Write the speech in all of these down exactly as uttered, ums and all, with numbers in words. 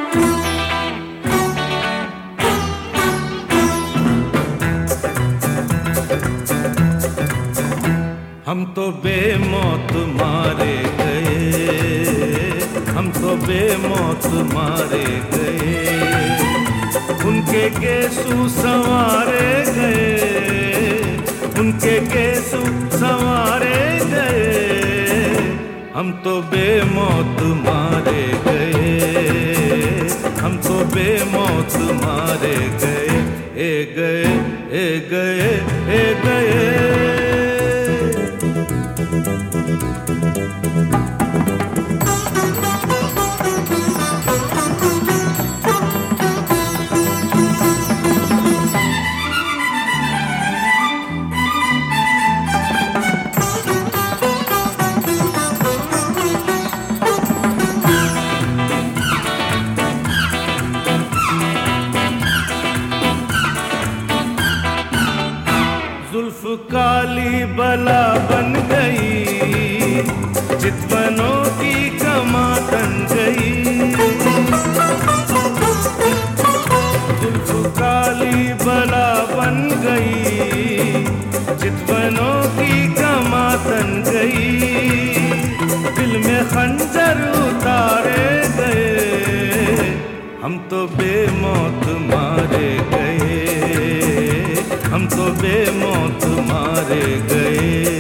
हम तो बेमौत मारे गए, हम तो बेमौत मारे गए, उनके गेसू संवारे गए, उनके गेसू संवारे गए। हम तो बेमौत मारे गए, हम तो बेमौत मारे गए, ए गए ए गए ए गए। जुल्फ काली बला बन गई, चितवनों की कमा तन गई। जुल्फ काली बला बन गई, चितवनों की कमा तन गई। दिल में खंजर उतारे गए, हम तो बेमौत मारे गए, हम तो बेमौत मारे गए।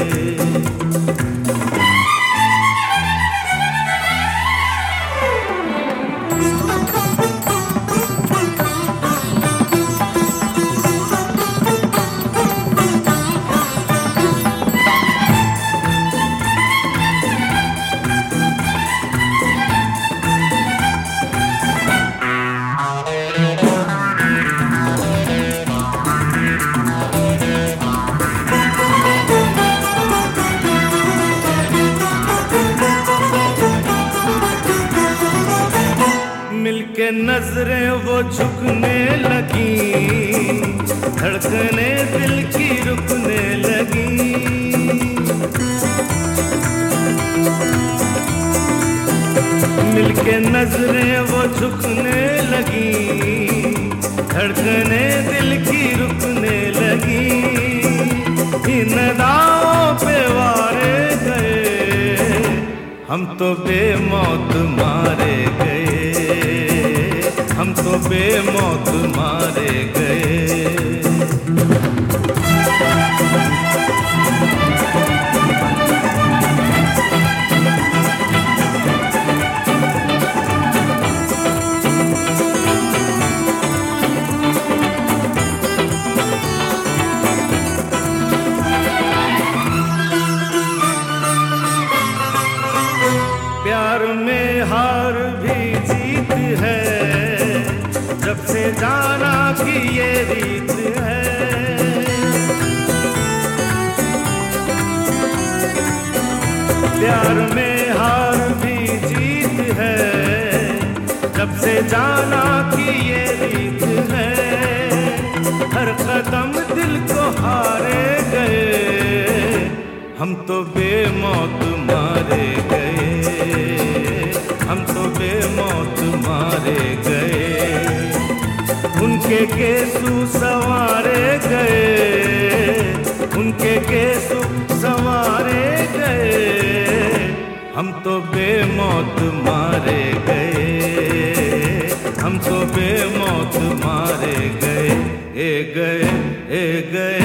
मिलके नजरें वो झुकने लगी, धड़कने दिल की रुकने लगी। मिलके नजरें वो झुकने लगी, धड़कने दिल की रुकने लगी। इन दावों पे वारे गए, हम तो बेमौत मारे गए, हम तो बेमौत मारे गए। प्यार में हार भी जीत है, जब से जाना कि ये रीत है। प्यार में हार भी जीत है, जब से जाना कि ये रीत है। हर कदम दिल को हारे गए, हम तो बेमौत मारे गए, हम तो बेमौत मारे गए। उनके गेसू संवारे गए, उनके गेसू संवारे गए। हम तो बेमौत मारे गए, हम तो बेमौत मारे गए, ए गए ए गए।